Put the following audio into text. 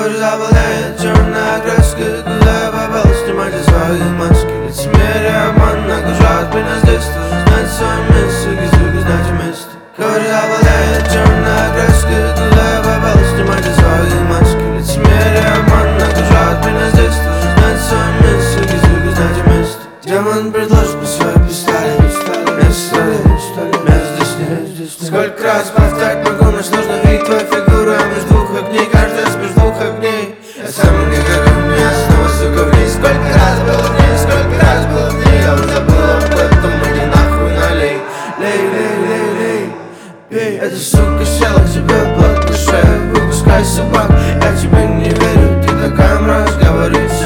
Кожа заболеет, черная краска, куда попал, снимайте свои маски. Лицемерие, обман окружает меня с детства. Знать свое место, звуки, знайте место. Кожа заболеет, черная краска, куда попал, снимайте свои маски. Лицемерие, обман окружает меня с детства. Знать свое место, звуки, знайте место. Демон предложит мне свой пистолет. Места здесь нет. Сколько раз повторять могу, но сложно видеть твою фигуру. Я между двух огней, каждый раз между двух огней. Я сам не горю, меня снова, сука, вниз. Сколько раз было в ней, сколько раз было в ней. Я уже забыл об этом, мне нахуй налей. Лей, пей. Эта сука села к тебе в блок душе. Выпускай собак, я тебе не верю. Ты такая мразь, говорит.